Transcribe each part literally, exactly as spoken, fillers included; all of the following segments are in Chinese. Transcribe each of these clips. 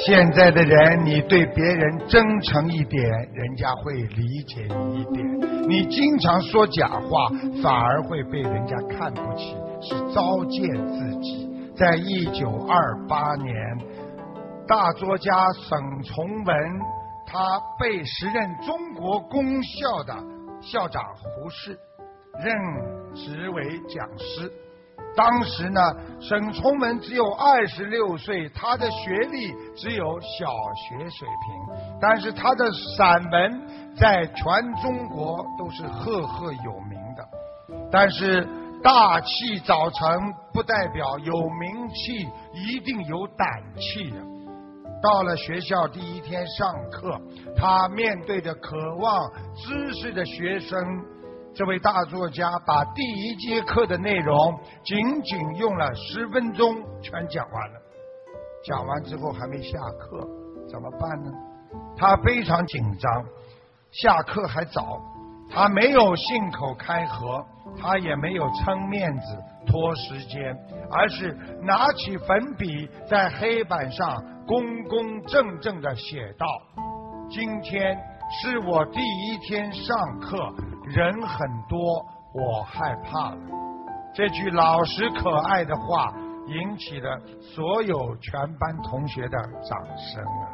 现在的人，你对别人真诚一点，人家会理解你一点；你经常说假话，反而会被人家看不起，是糟践自己。在一九二八年，大作家沈从文，他被时任中国公校的校长胡适任职为讲师。当时呢，沈从文只有二十六岁，他的学历只有小学水平，但是他的散文在全中国都是赫赫有名的。但是大器早成不代表有名气一定有胆气的。到了学校第一天上课，他面对着渴望知识的学生，这位大作家把第一节课的内容仅仅用了十分钟全讲完了。讲完之后还没下课，怎么办呢？他非常紧张，下课还早，他没有信口开河，他也没有撑面子拖时间，而是拿起粉笔在黑板上公公正正地写道：今天是我第一天上课，人很多，我害怕了。这句老实可爱的话引起了所有全班同学的掌声啊！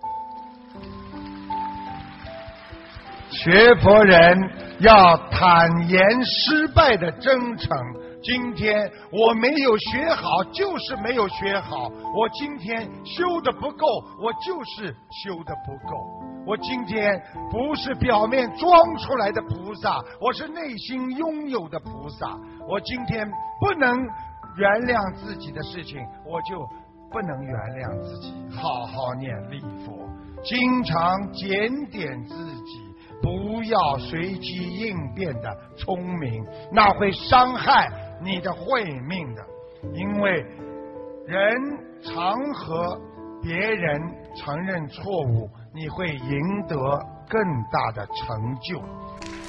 学佛人要坦言失败的真诚。今天我没有学好，就是没有学好；我今天修的不够，我就是修的不够。我今天不是表面装出来的菩萨，我是内心拥有的菩萨。我今天不能原谅自己的事情，我就不能原谅自己。好好念礼佛，经常检点自己，不要随机应变的聪明，那会伤害你的慧命的。因为人常和别人承认错误，你会赢得更大的成就。